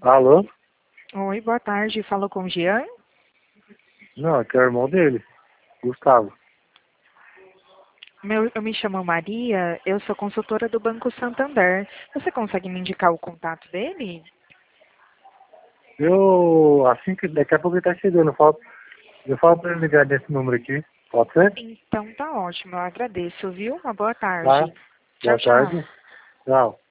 Alô? Oi, boa tarde. Falou com o Jean? Não, aqui é o irmão dele, Gustavo. Eu me chamo Maria, eu sou consultora do Banco Santander. Você consegue me indicar o contato dele? Assim que daqui a pouco ele tá chegando, eu falo pra ele ligar desse número aqui, pode ser? Então tá ótimo, eu agradeço, viu? Uma boa Tá? tarde. Tchau, Boa tchau. tarde. Tchau.